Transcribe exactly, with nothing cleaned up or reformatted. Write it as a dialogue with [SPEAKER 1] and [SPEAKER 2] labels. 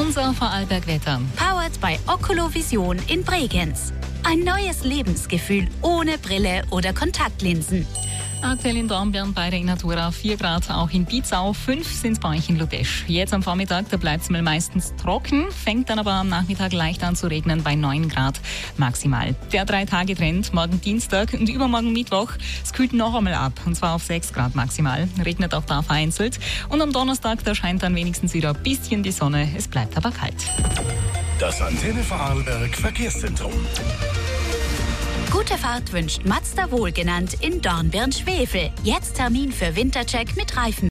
[SPEAKER 1] Unser Vorarlberg-Wetter.
[SPEAKER 2] Powered by Oculovision in Bregenz. Ein neues Lebensgefühl ohne Brille oder Kontaktlinsen.
[SPEAKER 1] Aktuell in Dornbirn bei der Innatura vier Grad, auch in Pietzau, fünf sind es bei euch in Ludesch. Jetzt am Vormittag, da bleibt es mal meistens trocken, fängt dann aber am Nachmittag leicht an zu regnen bei neun Grad maximal. Der Drei-Tage-Trend, morgen Dienstag und übermorgen Mittwoch, es kühlt noch einmal ab, und zwar auf sechs Grad maximal. Regnet auch da vereinzelt. Und am Donnerstag, da scheint dann wenigstens wieder ein bisschen die Sonne, es bleibt aber kalt.
[SPEAKER 3] Das Antenne Vorarlberg Verkehrszentrum.
[SPEAKER 2] Gute Fahrt wünscht Mazda Wohlgenannt in Dornbirn-Schwefel. Jetzt Termin für Wintercheck mit Reifen.